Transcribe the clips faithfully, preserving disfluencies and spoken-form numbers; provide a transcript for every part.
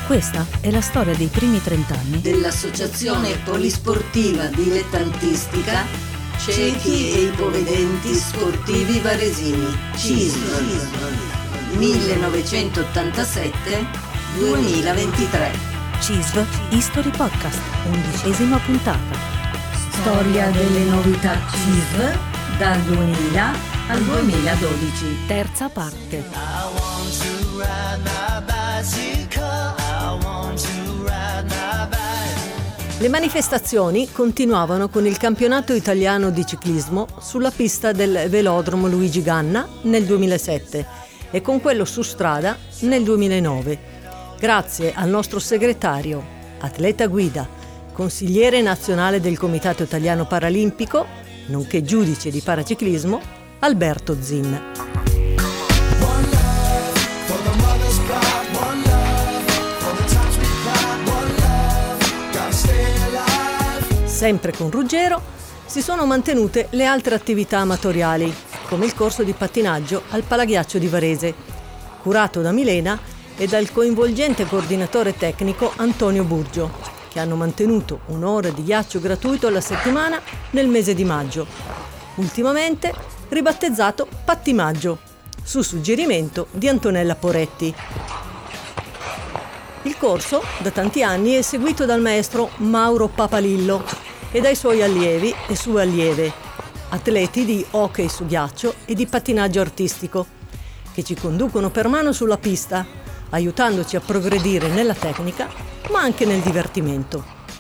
Questa è la storia dei primi trent'anni dell'Associazione Polisportiva Dilettantistica Ciechi e Ipovedenti Sportivi Varesini, C I S V, millenovecentottantasette duemilaventitré. C I S V History Podcast, undicesima puntata. Storia delle novità C I S V dal duemila al duemiladodici. Terza parte. Le manifestazioni continuavano con il campionato italiano di ciclismo sulla pista del velodromo Luigi Ganna nel duemilasette e con quello su strada nel duemilanove, grazie al nostro segretario, atleta guida, consigliere nazionale del Comitato Italiano Paralimpico, nonché giudice di paraciclismo, Alberto Zin. Sempre con Ruggero si sono mantenute le altre attività amatoriali, come il corso di pattinaggio al Palaghiaccio di Varese, curato da Milena e dal coinvolgente coordinatore tecnico Antonio Burgio, che hanno mantenuto un'ora di ghiaccio gratuito alla settimana nel mese di maggio, ultimamente ribattezzato Pattimaggio, su suggerimento di Antonella Poretti. Il corso da tanti anni è seguito dal maestro Mauro Papalillo e dai suoi allievi e sue allieve, atleti di hockey su ghiaccio e di pattinaggio artistico, che ci conducono per mano sulla pista, aiutandoci a progredire nella tecnica, ma anche nel divertimento.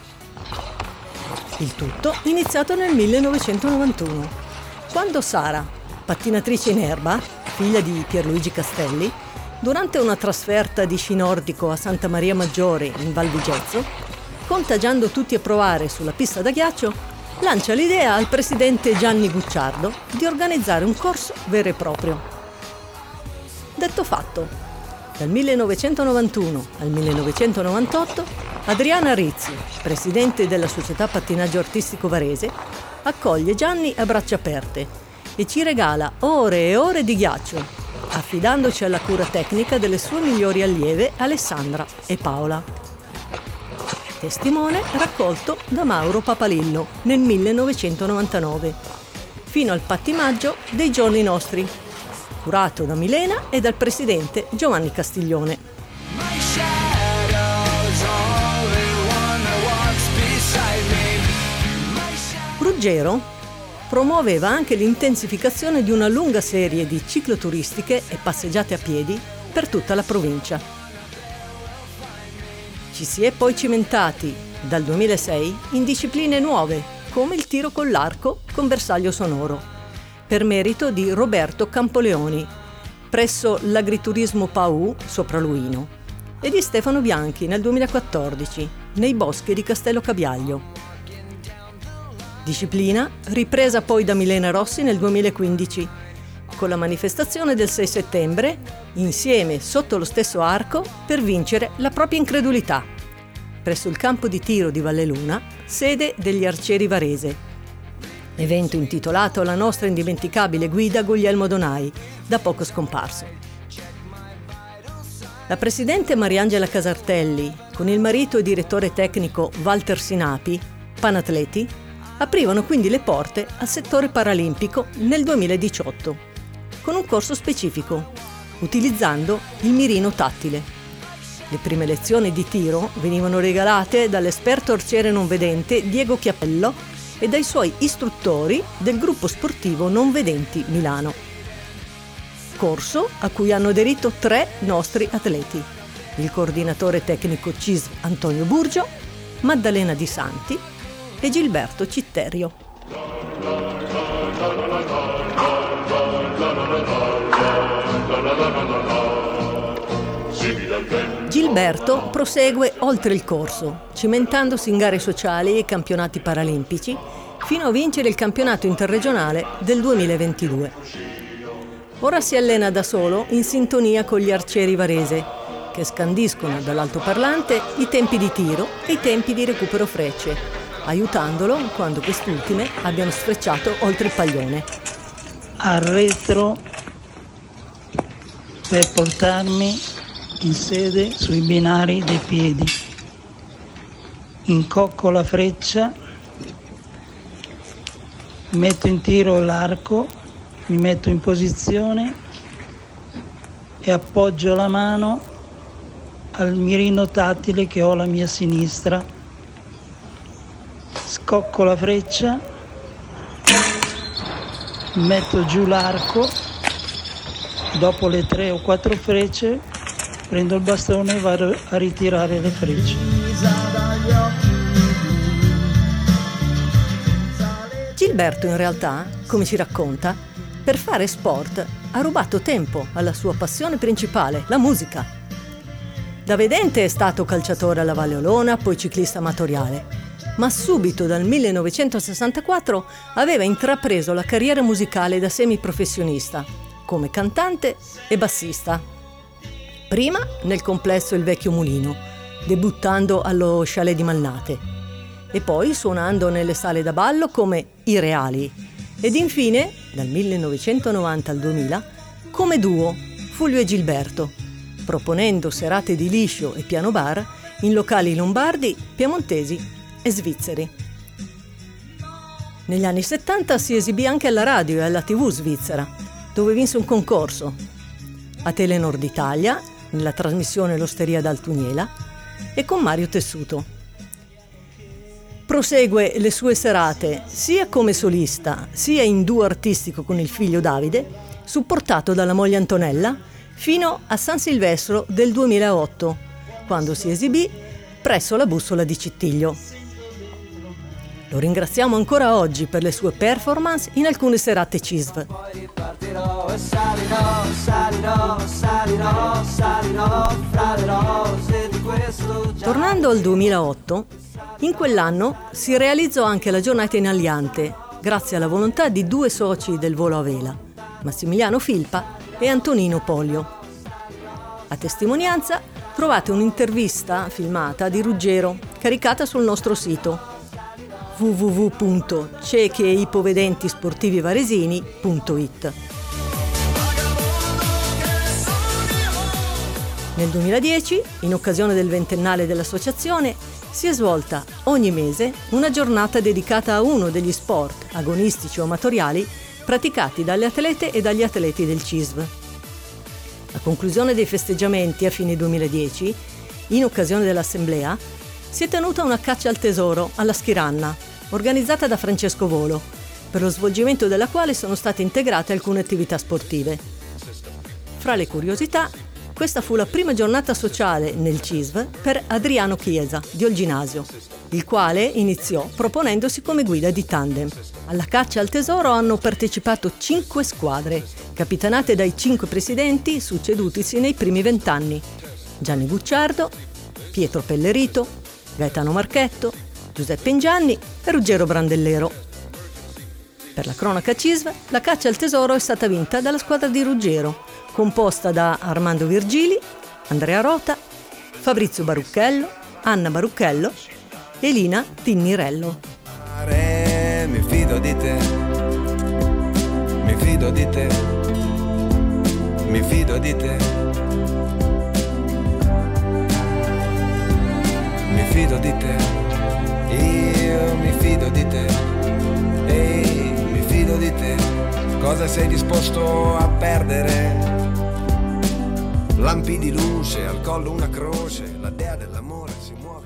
Il tutto iniziato nel millenovecentonovantuno, quando Sara, pattinatrice in erba, figlia di Pierluigi Castelli, durante una trasferta di sci nordico a Santa Maria Maggiore in Val Vigezzo, contagiando tutti a provare sulla pista da ghiaccio, lancia l'idea al presidente Gianni Gucciardo di organizzare un corso vero e proprio. Detto fatto, dal millenovecentonovantuno al millenovecentonovantotto Adriana Rizzi, presidente della Società Pattinaggio Artistico Varese, accoglie Gianni a braccia aperte e ci regala ore e ore di ghiaccio, affidandoci alla cura tecnica delle sue migliori allieve Alessandra e Paola. Testimone raccolto da Mauro Papalillo nel millenovecentonovantanove, fino al pattimaggio dei giorni nostri, curato da Milena e dal presidente Giovanni Castiglione. Ruggero promuoveva anche l'intensificazione di una lunga serie di cicloturistiche e passeggiate a piedi per tutta la provincia. Ci si è poi cimentati dal duemilasei in discipline nuove, come il tiro con l'arco con bersaglio sonoro, per merito di Roberto Campoleoni, presso l'Agriturismo Pau sopra Luino, e di Stefano Bianchi nel duemilaquattordici, nei boschi di Castello Cabiaglio. Disciplina ripresa poi da Milena Rossi nel duemilaquindici, con la manifestazione del sei settembre, insieme sotto lo stesso arco per vincere la propria incredulità, presso il campo di tiro di Valleluna, sede degli Arcieri Varese. Evento intitolato alla nostra indimenticabile guida Guglielmo Donai, da poco scomparso. La presidente Mariangela Casartelli, con il marito e direttore tecnico Walter Sinapi, panatleti, aprivano quindi le porte al settore paralimpico nel duemiladiciotto, con un corso specifico, utilizzando il mirino tattile. Le prime lezioni di tiro venivano regalate dall'esperto arciere non vedente Diego Chiappello e dai suoi istruttori del gruppo sportivo Non Vedenti Milano. Corso a cui hanno aderito tre nostri atleti: il coordinatore tecnico C I S V Antonio Burgio, Maddalena Di Santi e Gilberto Citterio. Gilberto prosegue oltre il corso, cimentandosi in gare sociali e campionati paralimpici, fino a vincere il campionato interregionale del duemilaventidue. Ora si allena da solo in sintonia con gli arcieri varese, che scandiscono dall'altoparlante i tempi di tiro e i tempi di recupero frecce, aiutandolo quando quest'ultime abbiano sfrecciato oltre il paglione. Arretro per portarmi in sede sui binari dei piedi. Incocco la freccia, metto in tiro l'arco, mi metto in posizione e appoggio la mano al mirino tattile che ho alla mia sinistra. Scocco la freccia, metto giù l'arco, dopo le tre o quattro frecce prendo il bastone e vado a ritirare le frecce. Gilberto in realtà, come ci racconta, per fare sport ha rubato tempo alla sua passione principale, la musica. Da vedente è stato calciatore alla Valle Olona, poi ciclista amatoriale, ma subito dal millenovecentosessantaquattro aveva intrapreso la carriera musicale da semiprofessionista, come cantante e bassista. Prima nel complesso Il Vecchio Mulino, debuttando allo Chalet di Malnate, e poi suonando nelle sale da ballo come I Reali, ed infine, dal millenovecentonovanta al duemila, come duo Fulvio e Gilberto, proponendo serate di liscio e piano bar in locali lombardi, piemontesi e svizzeri. Negli anni settanta si esibì anche alla radio e alla tivù svizzera, dove vinse un concorso, a Telenor d'Italia, nella trasmissione L'Osteria d'Altuniela, e con Mario Tessuto. Prosegue le sue serate sia come solista, sia in duo artistico con il figlio Davide, supportato dalla moglie Antonella, fino a San Silvestro del duemilaotto, quando si esibì presso la Bussola di Cittiglio. Lo ringraziamo ancora oggi per le sue performance in alcune serate C I S V. Tornando al duemilaotto, in quell'anno si realizzò anche la giornata in Aliante, grazie alla volontà di due soci del volo a vela, Massimiliano Filpa e Antonino Pollio. A testimonianza trovate un'intervista filmata di Ruggero, caricata sul nostro sito w w w punto ciechi e ipovedenti sportivi varesini punto i t. Nel duemiladieci, in occasione del ventennale dell'associazione, si è svolta ogni mese una giornata dedicata a uno degli sport agonistici o amatoriali praticati dalle atlete e dagli atleti del C I S V. A conclusione dei festeggiamenti a fine duemiladieci, in occasione dell'assemblea, si è tenuta una caccia al tesoro alla Schiranna, organizzata da Francesco Volo, per lo svolgimento della quale sono state integrate alcune attività sportive. Fra le curiosità, questa fu la prima giornata sociale nel C I S V per Adriano Chiesa, di Olginasio, il quale iniziò proponendosi come guida di tandem. Alla caccia al tesoro hanno partecipato cinque squadre, capitanate dai cinque presidenti succedutisi nei primi vent'anni: Gianni Gucciardo, Pietro Pellerito, Gaetano Marchetto, Giuseppe Ingianni e Ruggero Brandellero. Per la cronaca C I S V, la caccia al tesoro è stata vinta dalla squadra di Ruggero, composta da Armando Virgili, Andrea Rota, Fabrizio Barucchello, Anna Barucchello e Lina Tinnirello. Mi fido di te, mi fido di te, mi fido di te, mi fido di te, io mi fido di te, ehi, mi fido di te, cosa sei disposto a perdere? Lampi di luce, al collo una croce, la dea dell'amore si muove.